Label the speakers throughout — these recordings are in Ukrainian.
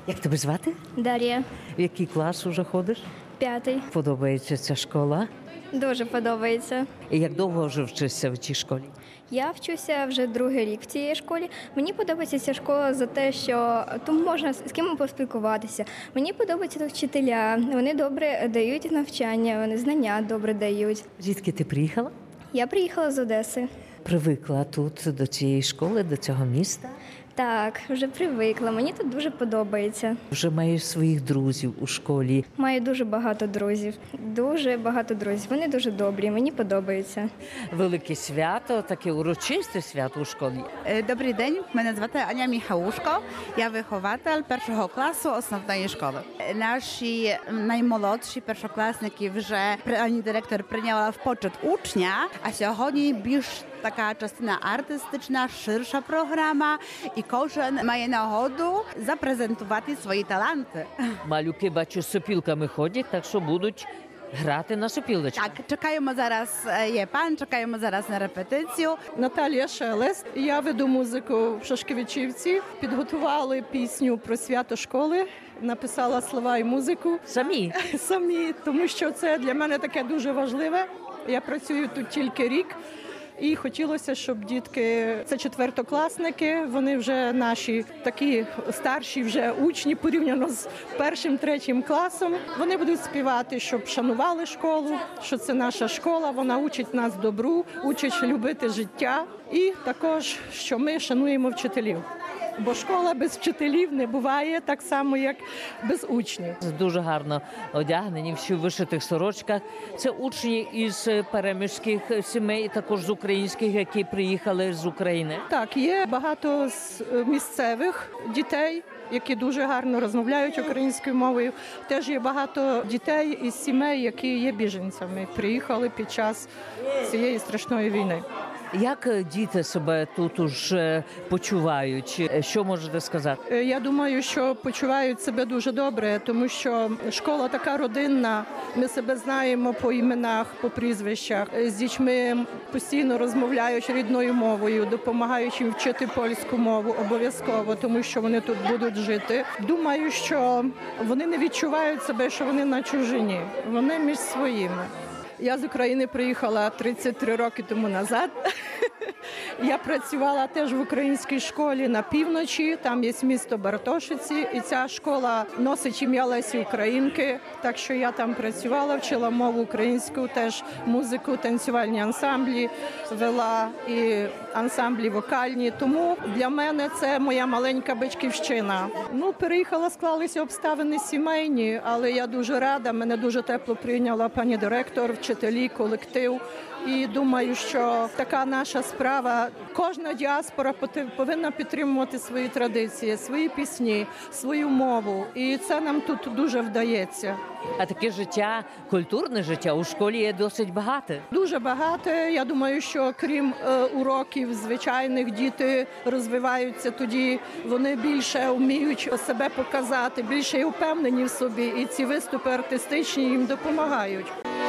Speaker 1: Як тебе звати?
Speaker 2: Дар'я,
Speaker 1: В який клас уже ходиш?
Speaker 2: 5.
Speaker 1: Подобається ця школа?
Speaker 2: Дуже подобається.
Speaker 1: І як довго вже вчишся в цій школі?
Speaker 2: Я вчуся вже другий рік в цій школі. Мені подобається ця школа за те, що тут можна з ким поспілкуватися. Мені подобаються тут вчителя. Вони добре дають навчання, вони знання добре дають.
Speaker 1: Звідки ти приїхала?
Speaker 2: Я приїхала з Одеси.
Speaker 1: Привикла тут до цієї школи, до цього міста?
Speaker 2: Так, вже привикла. Мені тут дуже подобається.
Speaker 1: Вже маєш своїх друзів у школі.
Speaker 2: Маю дуже багато друзів. Дуже багато друзів. Вони дуже добрі, мені подобається.
Speaker 1: Велике свято, таке урочисте свято у школі.
Speaker 3: Добрий день, мене звати Аня Міхаушко. Я вихователь першого класу основної школи. Наші наймолодші першокласники вже пані директор прийняла в почет учня, а сьогодні більш така частина артистична, ширша програма, і кожен має нагоду запрезентувати свої таланти.
Speaker 1: Малюки, бачу, з сопілками ходять, так що будуть грати на сопілочках.
Speaker 3: Так, чекаємо зараз, є пан, чекаємо зараз на репетицію.
Speaker 4: Наталія Шелест. Я веду музику в Шашкевичівці. Підготували пісню про свято школи. Написала слова і музику. Самі, тому що це для мене таке дуже важливе. Я працюю тут тільки рік. І хотілося, щоб дітки, це четвертокласники, вони вже наші такі старші вже учні порівняно з першим, третім класом. Вони будуть співати, щоб шанували школу, що це наша школа, вона учить нас добру, учить любити життя. І також, що ми шануємо вчителів. Бо школа без вчителів не буває так само, як без учнів.
Speaker 1: Дуже гарно одягнені, всі в вишитих сорочках. Це учні із переміжських сімей, також з українських, які приїхали з України.
Speaker 4: Так, є багато з місцевих дітей, які дуже гарно розмовляють українською мовою. Теж є багато дітей із сімей, які є біженцями, приїхали під час цієї страшної війни.
Speaker 1: Як діти себе тут уже почувають? Що можете сказати?
Speaker 4: Я думаю, що почувають себе дуже добре, тому що школа така родинна, ми себе знаємо по іменах, по прізвищах. З дітьми постійно розмовляють рідною мовою, допомагають їм вчити польську мову обов'язково, тому що вони тут будуть жити. Думаю, що вони не відчувають себе, що вони на чужині, вони між своїми. Я з України приїхала 33 роки тому назад. Я працювала теж в українській школі на півночі, там є місто Бартошиці, і ця школа носить ім'я Лесі Українки, так що я там працювала, вчила мову українську, теж музику, танцювальні ансамблі вела і ансамблі вокальні, тому для мене це моя маленька батьківщина. Переїхала, склалися обставини сімейні, але я дуже рада, мене дуже тепло прийняла пані директор, вчителі, колектив. І думаю, що така наша справа, кожна діаспора повинна підтримувати свої традиції, свої пісні, свою мову. І це нам тут дуже вдається.
Speaker 1: А таке життя, культурне життя у школі є досить багате.
Speaker 4: Дуже багате. Я думаю, що крім уроків звичайних, діти розвиваються тоді, вони більше вміють себе показати, більше впевнені в собі. І ці виступи артистичні їм допомагають.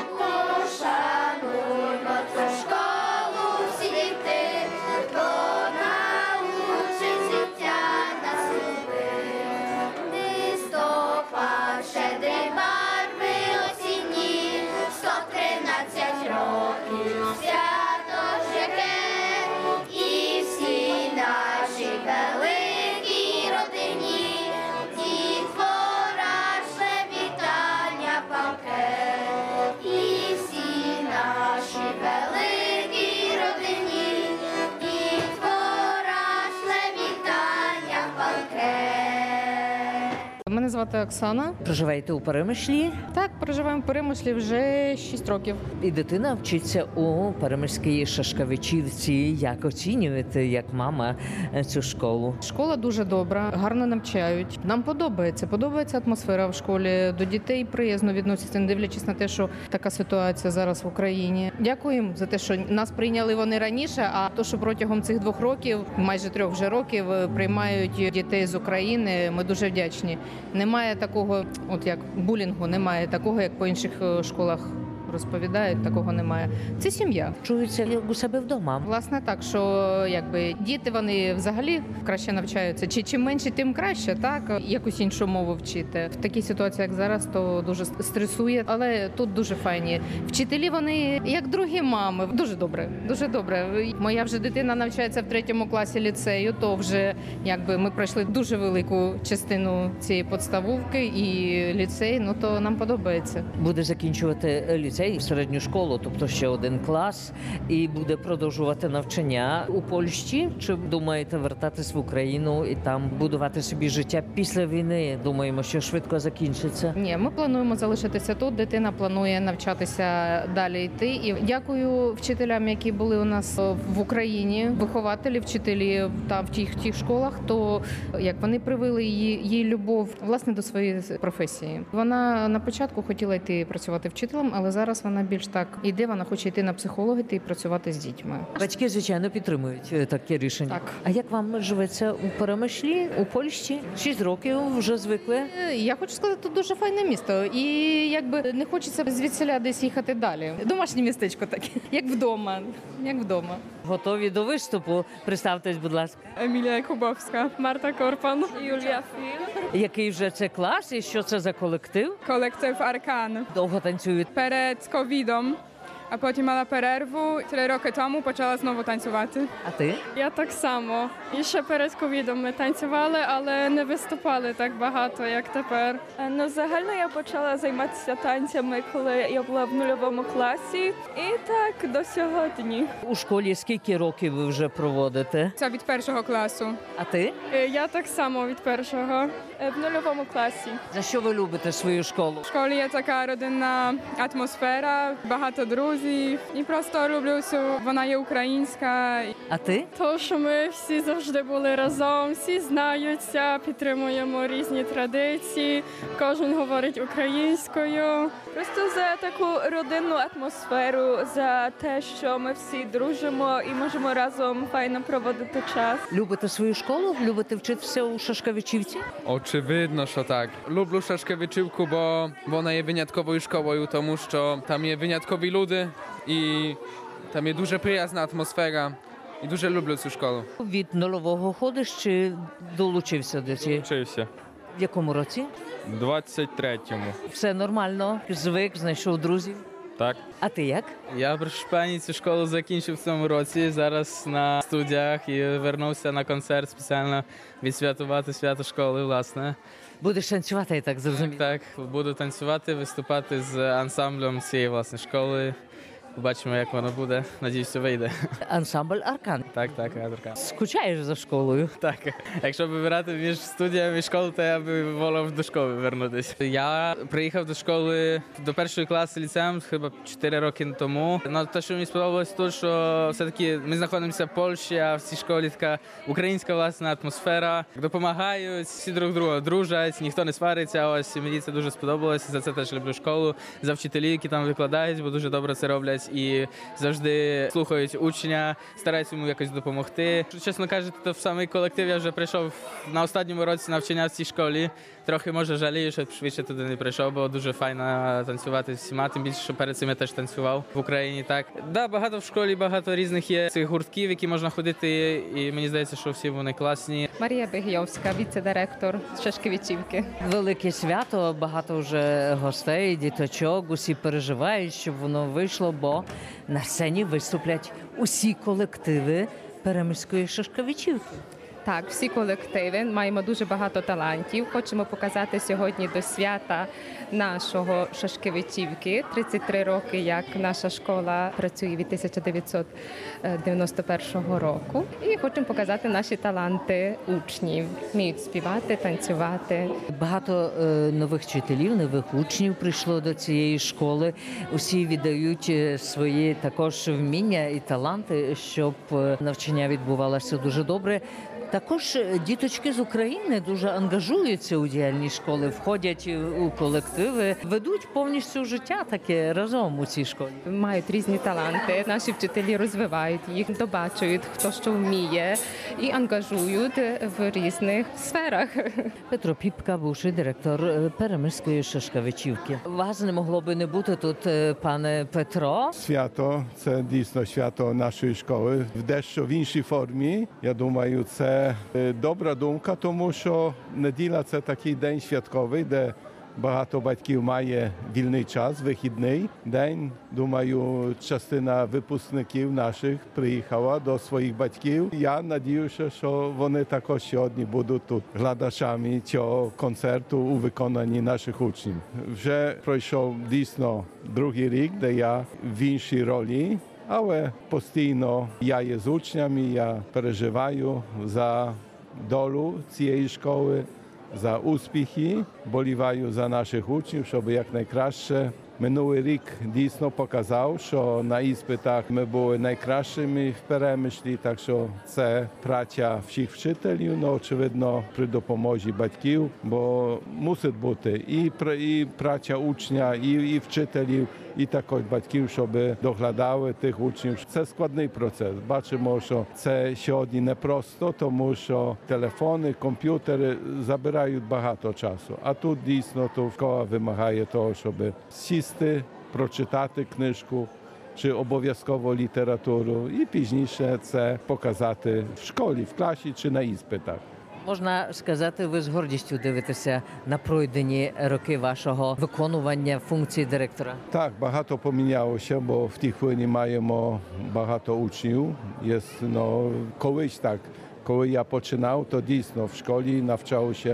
Speaker 5: Пошануймо цю школу, всі діти, бо научить життя нас любити. Листопад, щедрі барви осінні, 113 років, свято ж яке, і всі наші великі родині, дітвора шле вітання палке. Наші великі родині, дітвора шле вітання палке.
Speaker 6: Мене звати Оксана.
Speaker 1: Проживаєте у Перемишлі?
Speaker 6: Так, проживаємо в Перемишлі вже 6 років.
Speaker 1: І дитина вчиться у Перемишльській Шашкевичівці. Як оцінюєте, як мама, цю школу?
Speaker 6: Школа дуже добра, гарно навчають. Нам подобається атмосфера в школі. До дітей приязно відносяться, не дивлячись на те, що така ситуація зараз в Україні. Дякуємо за те, що нас прийняли вони раніше, а то, що протягом цих 2 років, майже 3 вже років, приймають дітей з України, ми дуже вдячні. Немає такого, от як булінгу, немає такого, як по інших школах розповідають, такого немає. Це сім'я.
Speaker 1: Чуються як у себе вдома.
Speaker 6: Власне так, що якби діти вони взагалі краще навчаються. Чим менше, тим краще, так? Якусь іншу мову вчити. В такій ситуації, як зараз, то дуже стресує, але тут дуже файні. Вчителі вони як другі мами. Дуже добре, дуже добре. Моя вже дитина навчається в 3 класі ліцею, то вже якби ми пройшли дуже велику частину цієї підставовки і ліцей, ну то нам подобається.
Speaker 1: Буде закінчувати ліцей, середню школу, тобто ще 1 клас, і буде продовжувати навчання у Польщі. Чи думаєте вертатись в Україну і там будувати собі життя після війни? Думаємо, що швидко закінчиться.
Speaker 6: Ні, ми плануємо залишитися тут. Дитина планує навчатися далі йти. І дякую вчителям, які були у нас в Україні, вихователі, вчителі там в тих школах. То як вони привили її любов власне до своєї професії. Вона на початку хотіла йти працювати вчителем, але зараз вона більш так іде. Вона хоче йти на психолога і працювати з дітьми.
Speaker 1: Батьки, звичайно, підтримують таке рішення.
Speaker 6: Так.
Speaker 1: А як вам живеться у Перемишлі, у Польщі? 6 років вже звикли.
Speaker 6: Я хочу сказати, тут дуже файне місто, і якби не хочеться звідсіля десь їхати далі. Домашнє містечко таке, як вдома, як вдома.
Speaker 1: Готові до виступу? Представтесь, будь ласка.
Speaker 7: Емілія Якубовська, Марта Корпан, Юлія Філь.
Speaker 1: Який вже це клас і що це за колектив?
Speaker 7: Колектив Аркан.
Speaker 1: Довго танцюють.
Speaker 7: Перед ковідом, а потім мала перерву. 3 роки тому почала знову танцювати.
Speaker 1: А ти?
Speaker 8: Я так само. І ще перед ковідом ми танцювали, але не виступали так багато, як тепер.
Speaker 9: Ну, загально я почала займатися танцями, коли я була в 0 класі. І так, до сьогодні.
Speaker 1: У школі скільки років ви вже проводите?
Speaker 7: Це від 1 класу.
Speaker 1: А ти?
Speaker 8: Я так само від першого.
Speaker 9: В 0 класі.
Speaker 1: За що ви любите свою школу?
Speaker 7: В школі є така родинна атмосфера, багато друзів. І просто люблю, що вона є українська.
Speaker 1: А ти?
Speaker 8: То, що ми всі завжди були разом, всі знаються, підтримуємо різні традиції, кожен говорить українською.
Speaker 9: Просто за таку родинну атмосферу, за те, що ми всі дружимо і можемо разом файно проводити час.
Speaker 1: Любите свою школу? Любите вчитися у Шашкавичівці?
Speaker 10: Очевидно, що так. Люблю Шашкевичівку, бо вона є винятковою школою, тому що там є виняткові люди і там є дуже приязна атмосфера. І дуже люблю цю школу.
Speaker 1: Від 0 ходиш чи долучився до цієї?
Speaker 11: Вчився.
Speaker 1: В якому році?
Speaker 11: 23-му.
Speaker 1: Все нормально, звик, знайшов друзів.
Speaker 11: Так.
Speaker 1: А ти як?
Speaker 12: Я в Шпені цю школу закінчив в цьому році, зараз на студіях і вернувся на концерт спеціально відсвяткувати свято школи, власне.
Speaker 1: Будеш танцювати, я так зрозумів?
Speaker 12: Так, буду танцювати, виступати з ансамблем цієї, власне, школи. Побачимо, як воно буде. Надіюсь, вийде.
Speaker 1: Ансамбль Аркан.
Speaker 12: Так, Аркан.
Speaker 1: Скучаєш за школою?
Speaker 12: Так. Якщо вибирати між студіями і школою, то я би волів до школи вернутися. Я приїхав до школи до 1 класу ліцеєм, хіба 4 роки тому. Ну, те, що мені сподобалось тут, що все-таки ми знаходимося в Польщі, а в цій школі така українська, власна атмосфера. Допомагають, всі друг друга дружать, ніхто не свариться. Ось і мені це дуже сподобалося. За це теж люблю школу, за вчителів, які там викладають, бо дуже добре це роблять. І завжди слухають учня, стараються йому якось допомогти. Чесно кажучи, то в самий колектив я вже прийшов на останньому році навчання в цій школі. Трохи, може, жалію, що швидше туди не прийшов, бо дуже файно танцювати з всіма, тим більше, що перед цим я теж танцював в Україні. Так, да, багато в школі, багато різних є цих гуртків, які можна ходити, і мені здається, що всі вони класні.
Speaker 13: Марія Бегійовська, віце-директор Шашкевичівки.
Speaker 1: Велике свято, багато вже гостей, діточок, усі переживають, щоб воно вийшло, бо на сцені виступлять усі колективи Перемиської Шашкевичівки.
Speaker 13: Так, всі колективи, маємо дуже багато талантів. Хочемо показати сьогодні до свята нашого Шашкевичівки. 33 роки, як наша школа працює від 1991 року. І хочемо показати наші таланти учнів. Вміють співати, танцювати.
Speaker 1: Багато нових вчителів, нових учнів прийшло до цієї школи. Усі віддають свої також вміння і таланти, щоб навчання відбувалося дуже добре. Також діточки з України дуже ангажуються у діяльність школи, входять у колективи, ведуть повністю життя таке разом у цій школі.
Speaker 13: Мають різні таланти, наші вчителі розвивають їх, добачують, хто що вміє і ангажують в різних сферах.
Speaker 1: Петро Піпка, бувший директор Перемишльської Шашкевичівки. Вас не могло би не бути тут, пане Петро?
Speaker 14: Свято – це дійсно свято нашої школи. В дещо в іншій формі. Я думаю, це добра думка, тому що неділя – це такий день святковий, де багато батьків має вільний час, вихідний день. Думаю, частина випускників наших приїхала до своїх батьків. Я сподіваюся, що вони також сьогодні будуть тут глядачами цього концерту у виконанні наших учнів. Вже пройшов дійсно другий рік, де я в іншій ролі. Але постійно я є з учнями, я переживаю за долю цієї школи, за успіхи, боліваю за наших учнів, щоб якнайкраще. Минулий рік дійсно показав, що на іспитах ми були найкращими в Перемишлі, так що це праця всіх вчителів, але, очевидно, при допомозі батьків, бо мусить бути і праця учня, і вчителів, і також батьків, щоб доглядали тих учнів. Це складний процес. Бачимо, що це сьогодні непросто, тому що телефони, комп'ютери забирають багато часу. А тут дійсно школа вимагає того, щоб сісти, прочитати книжку чи обов'язково літературу і пізніше це показати в школі, в класі чи на іспитах.
Speaker 1: Можна сказати, ви з гордістю дивитеся на пройдені роки вашого виконування функції директора?
Speaker 14: Так, багато помінялося, бо в тій хвилині маємо багато учнів. Колись так, коли я починав, то дійсно в школі навчалося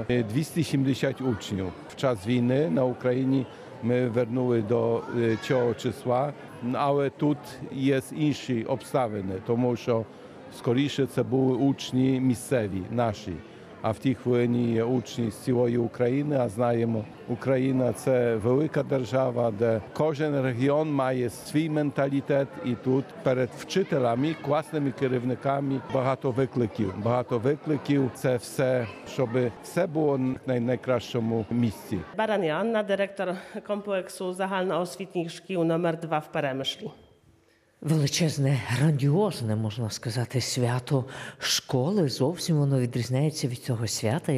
Speaker 14: 270 учнів. В час війни на Україні ми вернули до цього числа, але тут є інші обставини, тому що скоріше це були учні місцеві, наші. А в тій хвилині є учні з цілої України, а знаємо, Україна – це велика держава, де кожен регіон має свій менталітет, і тут перед вчителями, класними керівниками багато викликів. Багато викликів – це все, щоб все було на найкращому місці.
Speaker 15: Баран Анна, директор комплексу загальноосвітніх шкіл номер 2 в Перемишлі.
Speaker 1: Величезне, грандіозне, можна сказати, свято школи. Зовсім воно відрізняється від цього свята,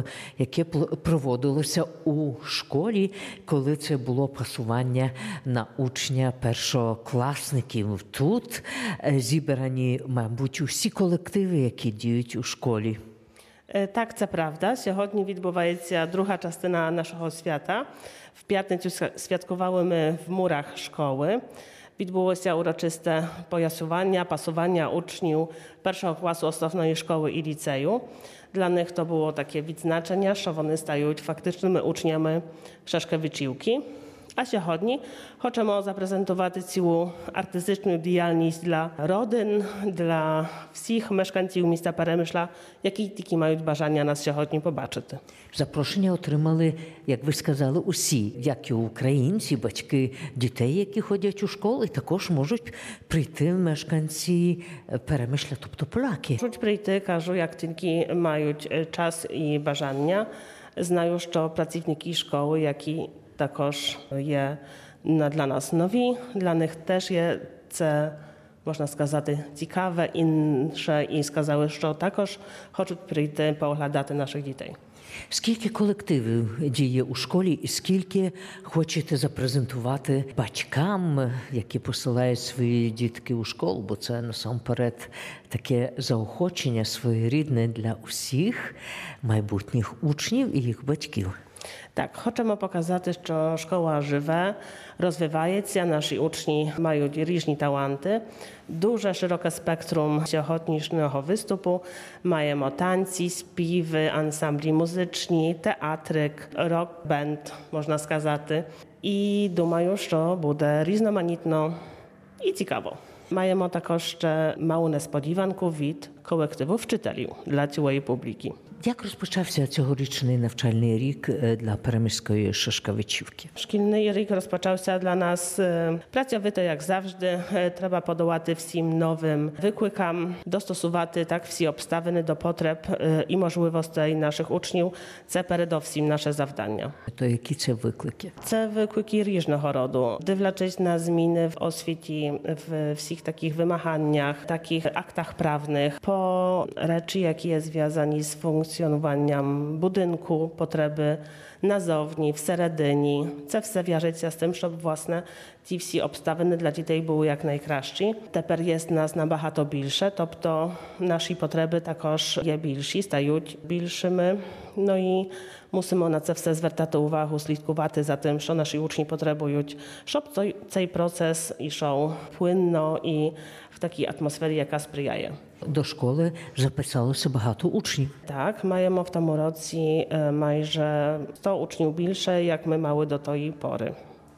Speaker 1: яке проводилося у школі, коли це було пасування на учня першокласників. Тут зібрані, мабуть, усі колективи, які діють у школі.
Speaker 15: Так, це правда. Сьогодні відбувається друга частина нашого свята. В п'ятницю святкували ми в murach szkoły. Відбулося урочисте поясування, пасування учнів першого класу основної школи і ліцею. Для них то було таке відзначення, що вони стають фактичними учнями Шашкевичівки. А сьогодні хочемо запрезентувати цілу артистичну діяльність для родин, для всіх мешканців міста Перемишля, які тільки мають бажання нас сьогодні побачити.
Speaker 1: Запрошення отримали, як ви сказали, усі, як і українці, батьки дітей, які ходять у школу, і також можуть прийти мешканці Перемишля, тобто поляки.
Speaker 15: Можуть прийти, кажу, як тільки мають час і бажання. Знаю, що працівники школи, які також є для нас нові, для них теж є це, можна сказати, цікаве, інше, і сказали, що також хочуть прийти поглядати наших дітей.
Speaker 1: Скільки колективів діє у школі і скільки хочете запрезентувати батькам, які посилають свої дітки у школу, бо це насамперед таке заохочення своєрідне для усіх майбутніх учнів і їх батьків.
Speaker 15: Так, хочемо показати, що школа живе, розвивається, наші учні мають різні таланти. Дуже szerokie spektrum сьогоднішнього виступу. Маємо танці, співи, ансамблі музичні, театрик, рок-бенд, можна сказати. І думаю, що буде різноманітно і цікаво. Маємо також ще małą несподіванку від колективу вчителів для цієї публіки.
Speaker 1: Як розпочався цьогорічний навчальний рік для Перемиської Шашкавичівки?
Speaker 15: Шкільний рік розпочався для нас працьовито, як завжди. Треба подолати всім новим викликам, достосувати так всі обставини до потреб і можливостей наших учнів. Це передовсім наше завдання.
Speaker 1: То які це виклики?
Speaker 15: Це виклики різного роду. Дивлячись на зміни в освіті, в всіх таких вимаганнях, таких актах prawnych, po rzeczy, jakie związane z funkcjonowaniem budynku, potrzeby nazowni, всередині. Це все в'яжеться з тим, щоб, власне, ті всі обставини для дітей були як найкращі. Тепер є нас набагато більше, тобто наші потреби також є більші, стають більшими. Ну і мусимо на це все звертати увагу, слідкувати за тим, що наші учні потребують, щоб цей процес йшов płynno і в такій атмосфері, яка сприяє.
Speaker 1: До школи записалося багато учнів.
Speaker 15: Так, маємо в тому році майже 100 учнів більше, як ми мали до тої пори.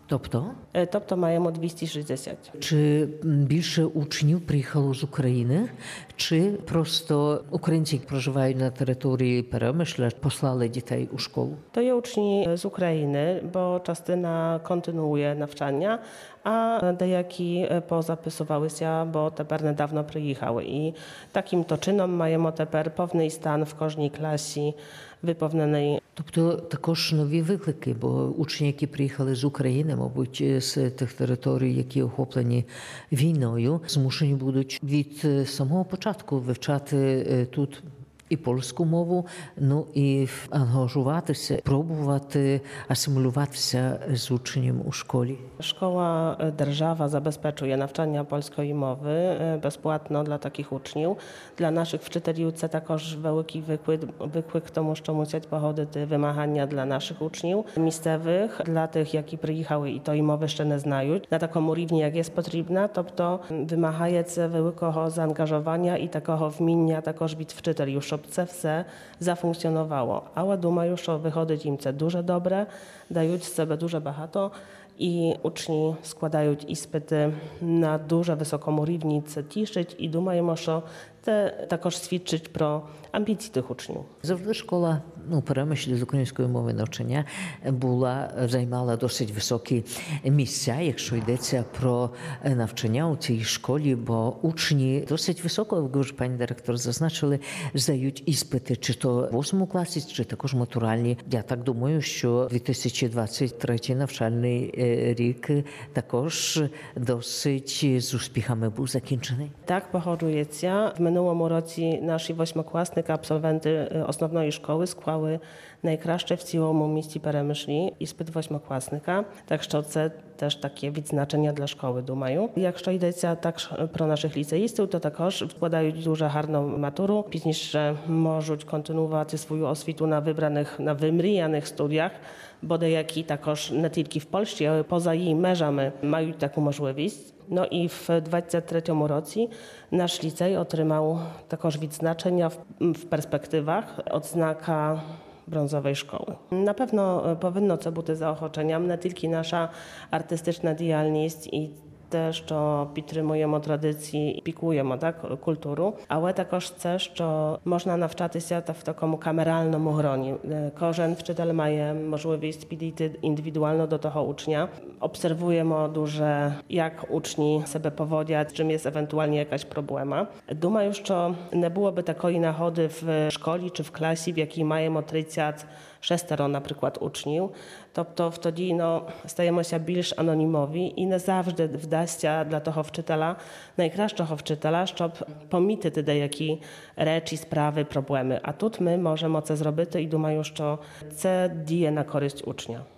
Speaker 15: Тобто маємо 260.
Speaker 1: Чи більше учнів приїхало з України, чи просто українці, які проживають на території Перемишля, послали дітей у школу?
Speaker 15: To є учні з України, bo частина kontynuuje навчання, а деякі позаписувалися, бо тепер недавно приїхали. І таким то чином маємо тепер повний стан в кожній класі виповнений.
Speaker 1: Тобто також нові виклики, бо учні, які приїхали з України, мабуть, з тих територій, які охоплені війною, змушені будуть від самого початку вивчати тут і польську мову, ну і ангажуватися, пробувати асимілюватися з учнем у школі.
Speaker 15: Szkoła, держава забезпечує навчання польської мови безплатно для таких учнів. Для наших вчителів це також великий виклик, тому що мусять погодити вимагання для наших учнів місцевих, для тих, які приїхали і тої мови ще не знають, на такому рівні, як є потрібна. Тобто вимагає це великого заангажування і такого вміння також від вчителів, щоб це все зафункціонувало. Але думаю, що виходить їм це дуже добре, дають з себе дуже багато. І учні складають іспити на дуже високому рівні, це тішить і думаємо, що це також свідчить про амбіції тих учнів.
Speaker 1: Завжди школа у Перемишлі з української мови навчання займала досить високі місця, якщо йдеться про навчання у цій школі, бо учні досить високо, як вже пані директор зазначили, здають іспити, чи то в 8 класі, чи також матуральні. Я так думаю, що 2023 навчальний рік також досить з успіхами був закінчений.
Speaker 15: Так, погоджується. В минулому році наші восьмикласники, абсолвенти основної школи склали найкраще в цілому місті Перемишлі іспит восьмикласника. Так що це теж таке відзначення для школи, думаю. Якщо йдеться так про наших ліцеїстів, то також складають дуже гарну матуру. Пізніше можуть континувати свою освіту на вибраних, на вимріяних студіях, бо деякі також не тільки в Польщі, але поза її межами мають таку можливість. No i w 2023 році наш ліцей отримав також відзначення в перспективах odznaka brązowej szkoły. Na pewno powinno це бути заохоченням, не тільки наша артистична діяльність і те, що підтримуємо традиції, піклуємо культуру, але також це, що можна навчатися в такому камеральному гроні. Кожен вчитель має можливість підійти індивідуально до того учня. Obserwujemy дуже, як учні себе поводять, чим jest ewentualnie jakaś problema. Думаю, що не було би такої нагоди в школі чи в класі, в якій маємо 36, наприклад, учнів. Тобто тоді стаємося більш анонімові і не завжди вдасться для того вчителя, найкращого вчителя, щоб помітити деякі речі, справи, проблеми. А тут ми можемо це зробити і думаю, що це діє на користь учня.